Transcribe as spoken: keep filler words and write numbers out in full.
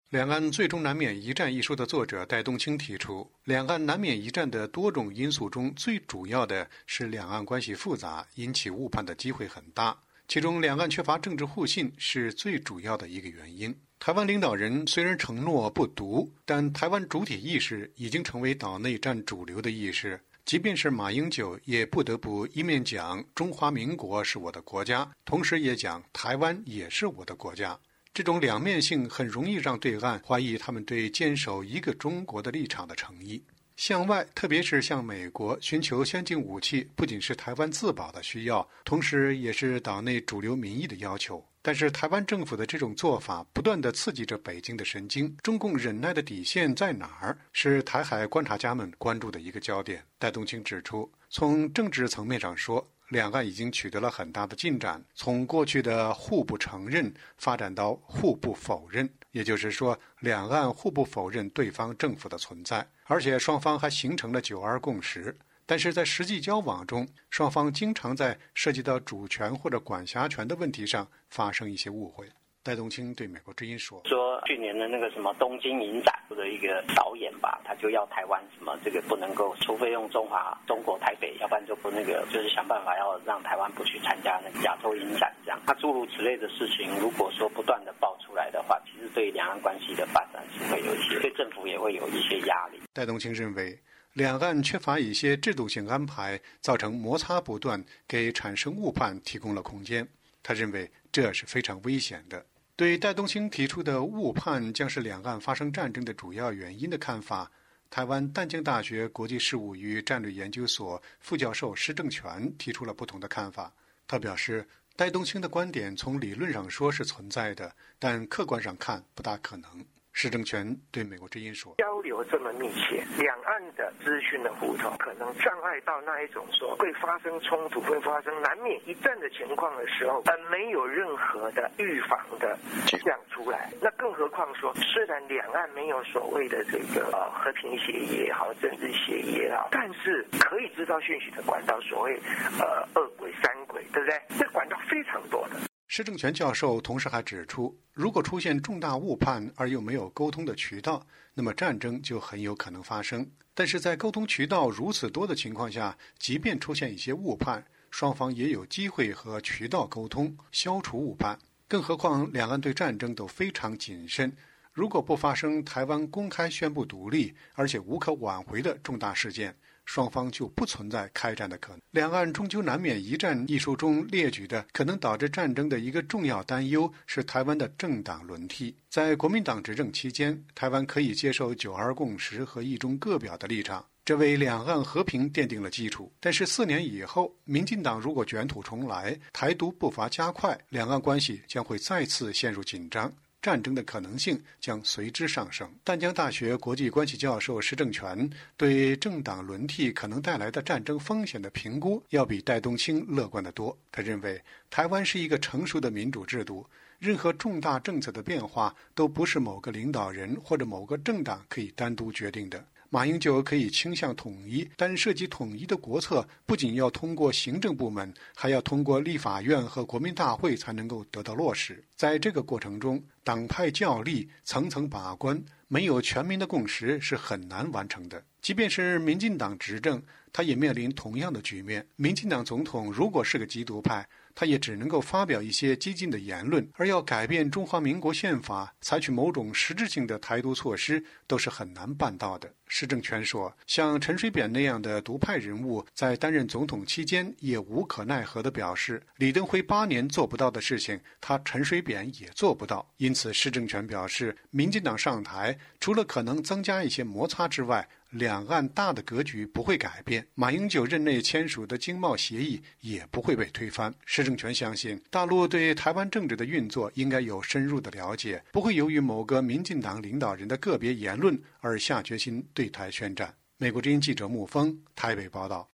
两岸最终难免一战一书的作者戴东青提出，两岸难免一战的多种因素中，最主要的是两岸关系复杂，引起误判的机会很大。其中，两岸缺乏政治互信是最主要的一个原因。台湾领导人虽然承诺不独，但台湾主体意识已经成为岛内战主流的意识。即便是马英九，也不得不一面讲中华民国是我的国家，同时也讲台湾也是我的国家。这种两面性很容易让对岸怀疑他们对坚守一个中国的立场的诚意。向外，特别是向美国寻求先进武器，不仅是台湾自保的需要，同时也是岛内主流民意的要求。但是台湾政府的这种做法不断地刺激着北京的神经，中共忍耐的底线在哪儿，是台海观察家们关注的一个焦点。戴东青指出，从政治层面上说，两岸已经取得了很大的进展，从过去的互不承认发展到互不否认，也就是说，两岸互不否认对方政府的存在，而且双方还形成了九二共识。但是在实际交往中，双方经常在涉及到主权或者管辖权的问题上发生一些误会。戴东青对美国之音说：“ 说去年的那个什么东京影展的一个导演吧，他就要台湾什么这个不能够，除非用中华中国台北，要不然就不那个，就是想办法要让台湾不去参加那个亚洲影展这样。他诸如此类的事情，如果说不断的爆出来的话，其实对两岸关系的发展是会有一些，对政府也会有一些压力。” 戴东青认为，两岸缺乏一些制度性安排，造成摩擦不断，给产生误判提供了空间。他认为这是非常危险的。对戴东青提出的误判将是两岸发生战争的主要原因的看法，台湾淡江大学国际事务与战略研究所副教授施正全提出了不同的看法。他表示，戴东青的观点从理论上说是存在的，但客观上看不大可能。施正全对美国之音说：“ 交流这么密切，两岸的资讯的互通可能障碍到那一种说会发生冲突、会发生难免一战的情况的时候，而没有任何的预防的这样出来。那更何况说，虽然两岸没有所谓的这个呃和平协议也好、政治协议也好，但是可以知道讯息的管道，所谓呃二轨、三轨，对不对？这管道非常多的。” 施正全教授同时还指出，如果出现重大误判而又没有沟通的渠道，那么战争就很有可能发生。但是在沟通渠道如此多的情况下，即便出现一些误判，双方也有机会和渠道沟通，消除误判。更何况两岸对战争都非常谨慎，如果不发生台湾公开宣布独立，而且无可挽回的重大事件，双方就不存在开战的可能。两岸终究难免一战一书中列举的可能导致战争的一个重要担忧是台湾的政党轮替。在国民党执政期间，台湾可以接受九二共识和一中各表的立场，这为两岸和平奠定了基础。但是四年以后，民进党如果卷土重来，台独步伐加快，两岸关系将会再次陷入紧张，战争的可能性将随之上升。淡江大学国际关系教授施正全对政党轮替可能带来的战争风险的评估要比戴东青乐观得多。他认为，台湾是一个成熟的民主制度，任何重大政策的变化都不是某个领导人或者某个政党可以单独决定的。马英九可以倾向统一，但涉及统一的国策不仅要通过行政部门，还要通过立法院和国民大会才能够得到落实。在这个过程中，党派较力，层层把关，没有全民的共识是很难完成的。即便是民进党执政，他也面临同样的局面。民进党总统如果是个极独派，他也只能够发表一些激进的言论，而要改变中华民国宪法，采取某种实质性的台独措施，都是很难办到的。施正全说，像陈水扁那样的独派人物，在担任总统期间也无可奈何地表示，李登辉八年做不到的事情，他陈水扁也做不到。因此，施正全表示，民进党上台，除了可能增加一些摩擦之外，两岸大的格局不会改变，马英九任内签署的经贸协议也不会被推翻。施正全相信，大陆对台湾政治的运作应该有深入的了解，不会由于某个民进党领导人的个别言论而下决心对台宣战。美国之音记者穆峰台北报道。